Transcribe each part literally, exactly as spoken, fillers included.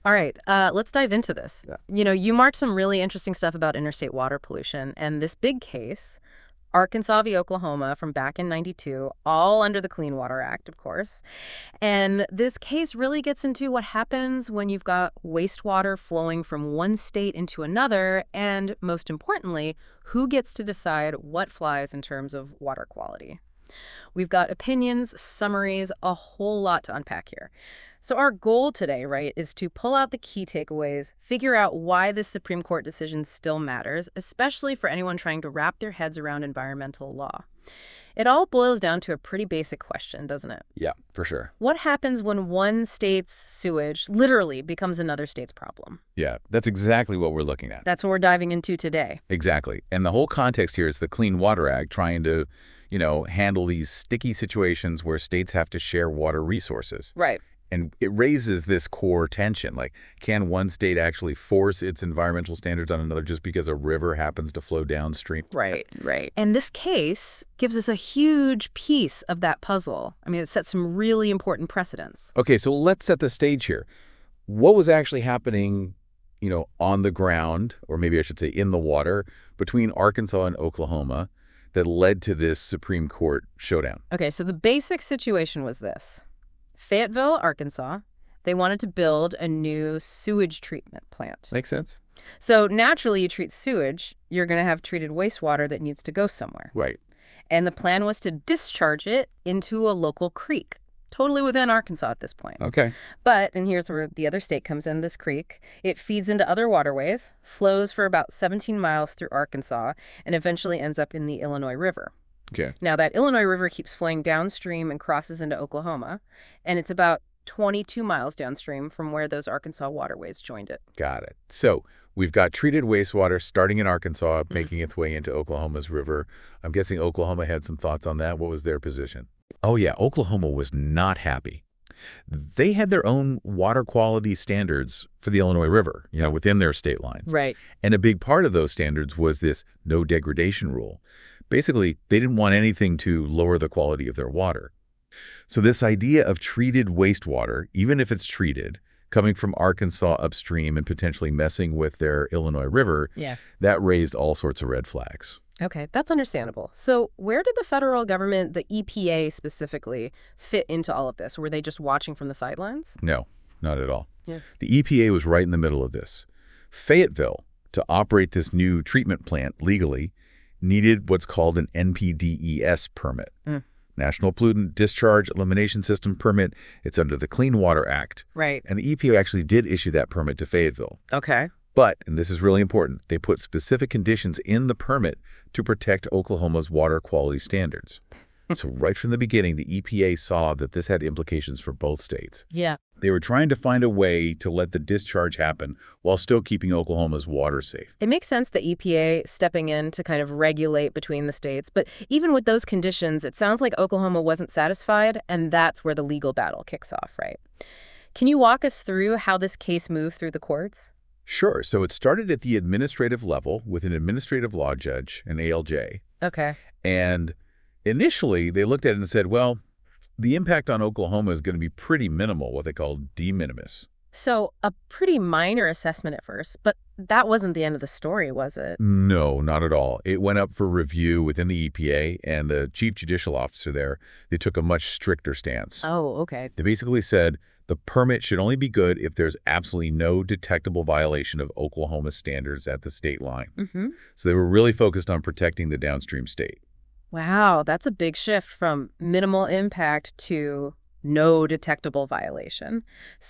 All right, uh, let's dive into this. Yeah. You know, you marked some really interesting stuff about interstate water pollution, and this big case, Arkansas v. Oklahoma from back in ninety-two, all under the Clean Water Act, of course. And this case really gets into what happens when you've got wastewater flowing from one state into another, and most importantly, who gets to decide what flies in terms of water quality. We've got opinions, summaries, a whole lot to unpack here. So our goal today, right, is to pull out the key takeaways, figure out why this Supreme Court decision still matters, especially for anyone trying to wrap their heads around environmental law. It all boils down to a pretty basic question, doesn't it? Yeah, for sure. What happens when one state's sewage literally becomes another state's problem? Yeah, that's exactly what we're looking at. That's what we're diving into today. Exactly. And the whole context here is the Clean Water Act trying to, you know, handle these sticky situations where states have to share water resources. Right. And it raises this core tension, like, can one state actually force its environmental standards on another just because a river happens to flow downstream? Right, right. And this case gives us a huge piece of that puzzle. I mean, it sets some really important precedents. Okay, so let's set the stage here. What was actually happening, you know, on the ground, or maybe I should say in the water, between Arkansas and Oklahoma that led to this Supreme Court showdown? Okay, so the basic situation was this. Fayetteville, Arkansas, they wanted to build a new sewage treatment plant. Makes sense? So naturally, you treat sewage, you're going to have treated wastewater that needs to go somewhere. Right. And the plan was to discharge it into a local creek, totally within Arkansas at this point. Okay. But, and here's where the other state comes in, this creek, it feeds into other waterways, flows for about seventeen miles through Arkansas, and eventually ends up in the Illinois River. Okay. Now, that Illinois River keeps flowing downstream and crosses into Oklahoma, and it's about twenty-two miles downstream from where those Arkansas waterways joined it. Got it. So we've got treated wastewater starting in Arkansas, making its way into Oklahoma's river. I'm guessing Oklahoma had some thoughts on that. What was their position? Oh, yeah. Oklahoma was not happy. They had their own water quality standards for the Illinois River, you know, within their state lines. Right. And a big part of those standards was this no degradation rule. Basically, they didn't want anything to lower the quality of their water. So this idea of treated wastewater, even if it's treated, coming from Arkansas upstream and potentially messing with their Illinois River, Yeah. that raised all sorts of red flags. Okay, that's understandable. So where did the federal government, the E P A specifically, fit into all of this? Were they just watching from the sidelines? No, not at all. Yeah. The E P A was right in the middle of this. Fayetteville, to operate this new treatment plant legally, needed what's called an N P D E S permit. Mm. National Pollutant Discharge Elimination System permit. It's under the Clean Water Act. Right. And the E P A actually did issue that permit to Fayetteville. Okay. But, and this is really important, they put specific conditions in the permit to protect Oklahoma's water quality standards. So right from the beginning, the E P A saw that this had implications for both states. Yeah. They were trying to find a way to let the discharge happen while still keeping Oklahoma's water safe. It makes sense the E P A stepping in to kind of regulate between the states. But even with those conditions, it sounds like Oklahoma wasn't satisfied, and that's where the legal battle kicks off, right? Can you walk us through how this case moved through the courts? Sure. So it started at the administrative level with an administrative law judge, an A L J. Okay. And initially, they looked at it and said, well, the impact on Oklahoma is going to be pretty minimal, what they call de minimis. So a pretty minor assessment at first, but that wasn't the end of the story, was it? No, not at all. It went up for review within the E P A, and the chief judicial officer there, they took a much stricter stance. Oh, okay. They basically said the permit should only be good if there's absolutely no detectable violation of Oklahoma standards at the state line. Mm-hmm. So they were really focused on protecting the downstream state. Wow, that's a big shift from minimal impact to no detectable violation.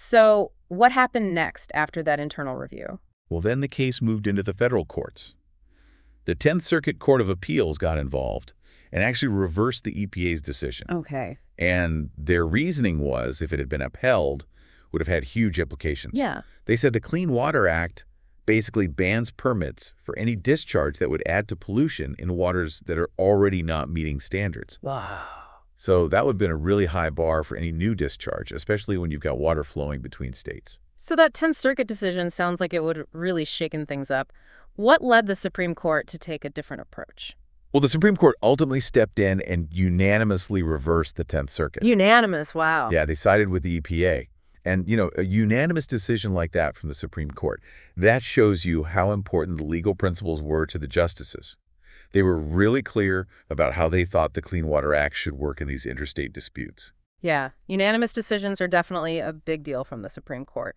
So what happened next after that internal review? Well, then the case moved into the federal courts. The Tenth Circuit Court of Appeals got involved and actually reversed the E P A's decision. Okay. And their reasoning was, if it had been upheld, would have had huge implications. Yeah. They said the Clean Water Act basically bans permits for any discharge that would add to pollution in waters that are already not meeting standards. Wow. So that would have been a really high bar for any new discharge, especially when you've got water flowing between states. So that Tenth Circuit decision sounds like it would have really shaken things up. What led the Supreme Court to take a different approach? Well, the Supreme Court ultimately stepped in and unanimously reversed the Tenth Circuit. Unanimous, wow. Yeah, they sided with the E P A. And, you know, a unanimous decision like that from the Supreme Court, that shows you how important the legal principles were to the justices. They were really clear about how they thought the Clean Water Act should work in these interstate disputes. Yeah, unanimous decisions are definitely a big deal from the Supreme Court.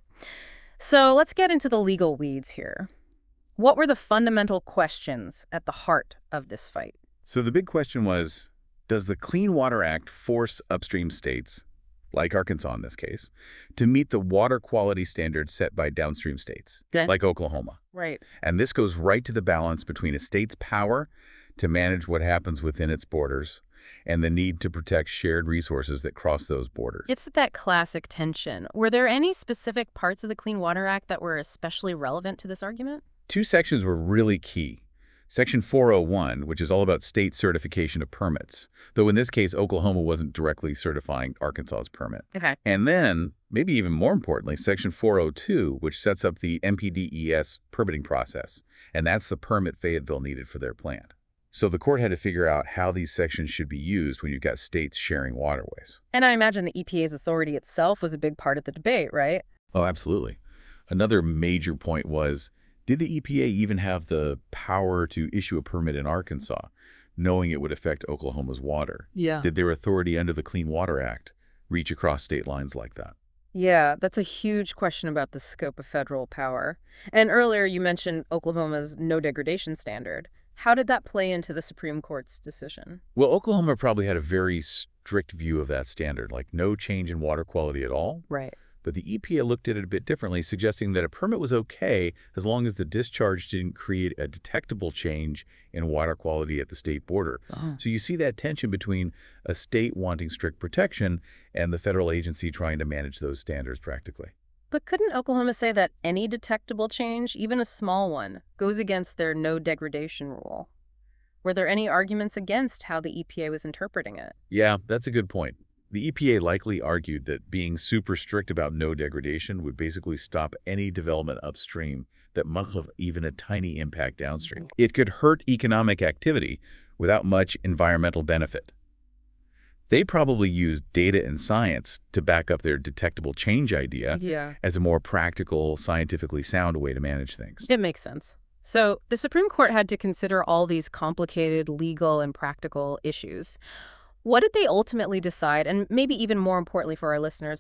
So let's get into the legal weeds here. What were the fundamental questions at the heart of this fight? So the big question was, does the Clean Water Act force upstream states, like Arkansas in this case, to meet the water quality standards set by downstream states, Okay. like Oklahoma? Right. And this goes right to the balance between a state's power to manage what happens within its borders and the need to protect shared resources that cross those borders. It's that classic tension. Were there any specific parts of the Clean Water Act that were especially relevant to this argument? Two sections were really key. Section four oh one, which is all about state certification of permits, though in this case, Oklahoma wasn't directly certifying Arkansas's permit. Okay. And then, maybe even more importantly, Section four oh two, which sets up the M P D E S permitting process, and that's the permit Fayetteville needed for their plant. So the court had to figure out how these sections should be used when you've got states sharing waterways. And I imagine the E P A's authority itself was a big part of the debate, right? Oh, absolutely. Another major point was, did the E P A even have the power to issue a permit in Arkansas, knowing it would affect Oklahoma's water? Yeah. Did their authority under the Clean Water Act reach across state lines like that? Yeah, that's a huge question about the scope of federal power. And earlier you mentioned Oklahoma's no degradation standard. How did that play into the Supreme Court's decision? Well, Oklahoma probably had a very strict view of that standard, like no change in water quality at all. Right. But the E P A looked at it a bit differently, suggesting that a permit was okay as long as the discharge didn't create a detectable change in water quality at the state border. Oh. So you see that tension between a state wanting strict protection and the federal agency trying to manage those standards practically. But couldn't Oklahoma say that any detectable change, even a small one, goes against their no degradation rule? Were there any arguments against how the E P A was interpreting it? Yeah, that's a good point. The E P A likely argued that being super strict about no degradation would basically stop any development upstream that might have even a tiny impact downstream. It could hurt economic activity without much environmental benefit. They probably used data and science to back up their detectable change idea Yeah. as a more practical, scientifically sound way to manage things. It makes sense. So the Supreme Court had to consider all these complicated legal and practical issues. What did they ultimately decide? And maybe even more importantly for our listeners,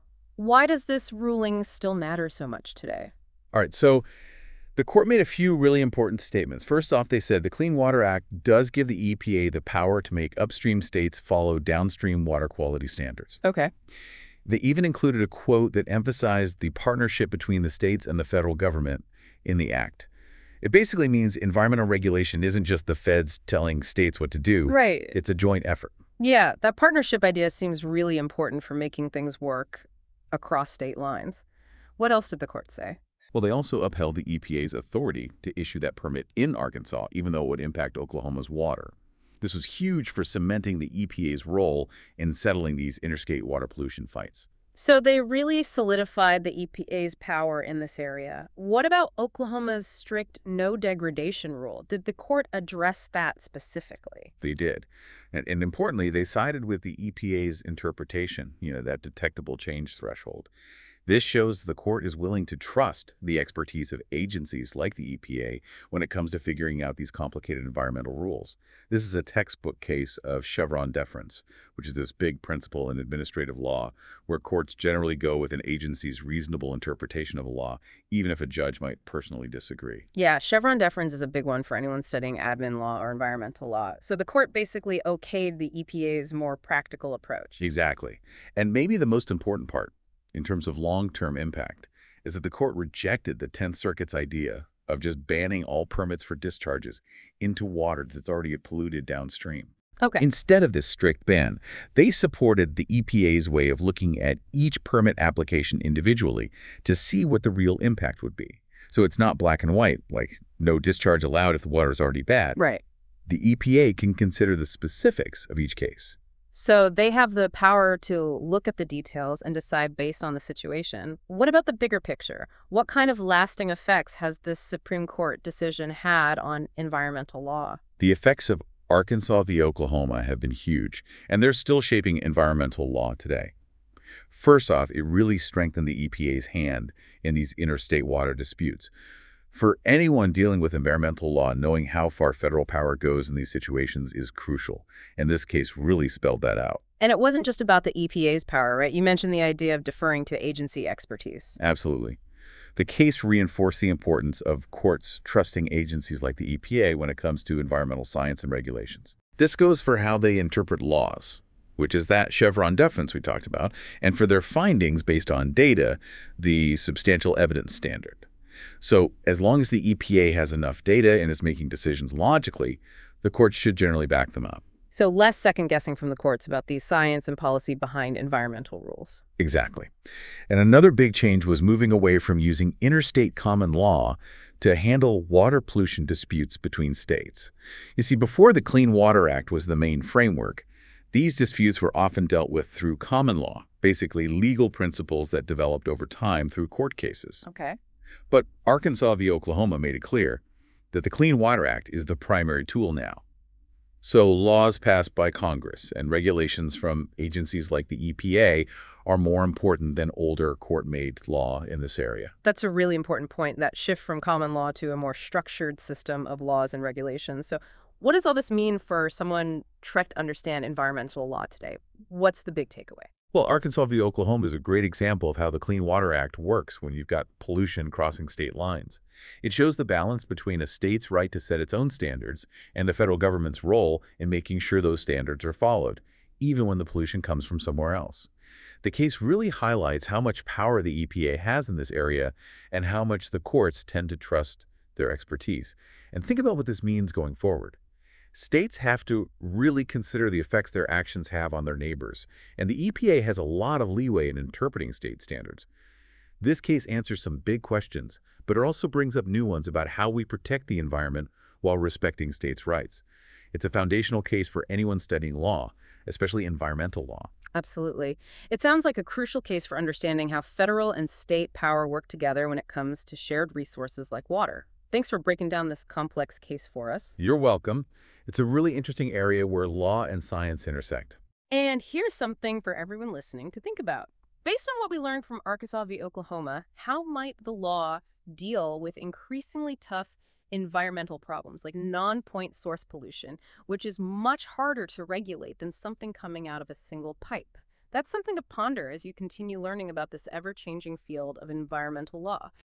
why does this ruling still matter so much today? All right, so the court made a few really important statements. First off, they said the Clean Water Act does give the E P A the power to make upstream states follow downstream water quality standards. Okay. They even included a quote that emphasized the partnership between the states and the federal government in the act. It basically means environmental regulation isn't just the feds telling states what to do. Right. It's a joint effort. Yeah, that partnership idea seems really important for making things work across state lines. What else did the court say? Well, they also upheld the E P A's authority to issue that permit in Arkansas, even though it would impact Oklahoma's water. This was huge for cementing the E P A's role in settling these interstate water pollution fights. So they really solidified the E P A's power in this area. What about Oklahoma's strict no degradation rule? Did the court address that specifically? They did. And, and importantly, they sided with the E P A's interpretation, you know, that detectable change threshold. This shows the court is willing to trust the expertise of agencies like the E P A when it comes to figuring out these complicated environmental rules. This is a textbook case of Chevron deference, which is this big principle in administrative law where courts generally go with an agency's reasonable interpretation of a law, even if a judge might personally disagree. Yeah, Chevron deference is a big one for anyone studying admin law or environmental law. So the court basically okayed the E P A's more practical approach. Exactly. And maybe the most important part, in terms of long-term impact, is that the court rejected the Tenth Circuit's idea of just banning all permits for discharges into water that's already polluted downstream. Okay. Instead of this strict ban, they supported the E P A's way of looking at each permit application individually to see what the real impact would be. So it's not black and white, like no discharge allowed if the water is already bad. Right. The E P A can consider the specifics of each case. So they have the power to look at the details and decide based on the situation. What about the bigger picture? What kind of lasting effects has this Supreme Court decision had on environmental law? The effects of Arkansas v. Oklahoma have been huge, and they're still shaping environmental law today. First off, it really strengthened the E P A's hand in these interstate water disputes. For anyone dealing with environmental law, knowing how far federal power goes in these situations is crucial, and this case really spelled that out. And it wasn't just about the E P A's power, right? You mentioned the idea of deferring to agency expertise. Absolutely. The case reinforced the importance of courts trusting agencies like the E P A when it comes to environmental science and regulations. This goes for how they interpret laws, which is that Chevron deference we talked about, and for their findings based on data, the substantial evidence standard. So as long as the E P A has enough data and is making decisions logically, the courts should generally back them up. So less second-guessing from the courts about the science and policy behind environmental rules. Exactly. And another big change was moving away from using interstate common law to handle water pollution disputes between states. You see, before the Clean Water Act was the main framework, these disputes were often dealt with through common law, basically legal principles that developed over time through court cases. Okay. But Arkansas v. Oklahoma made it clear that the Clean Water Act is the primary tool now. So laws passed by Congress and regulations from agencies like the E P A are more important than older court-made law in this area. That's a really important point, that shift from common law to a more structured system of laws and regulations. So what does all this mean for someone trying to understand environmental law today? What's the big takeaway? Well, Arkansas v. Oklahoma is a great example of how the Clean Water Act works when you've got pollution crossing state lines. It shows the balance between a state's right to set its own standards and the federal government's role in making sure those standards are followed, even when the pollution comes from somewhere else. The case really highlights how much power the E P A has in this area and how much the courts tend to trust their expertise. And think about what this means going forward. States have to really consider the effects their actions have on their neighbors, and the E P A has a lot of leeway in interpreting state standards. This case answers some big questions, but it also brings up new ones about how we protect the environment while respecting states' rights. It's a foundational case for anyone studying law, especially environmental law. Absolutely. It sounds like a crucial case for understanding how federal and state power work together when it comes to shared resources like water. Thanks for breaking down this complex case for us. You're welcome. It's a really interesting area where law and science intersect. And here's something for everyone listening to think about. Based on what we learned from Arkansas v. Oklahoma, how might the law deal with increasingly tough environmental problems like non-point source pollution, which is much harder to regulate than something coming out of a single pipe? That's something to ponder as you continue learning about this ever-changing field of environmental law.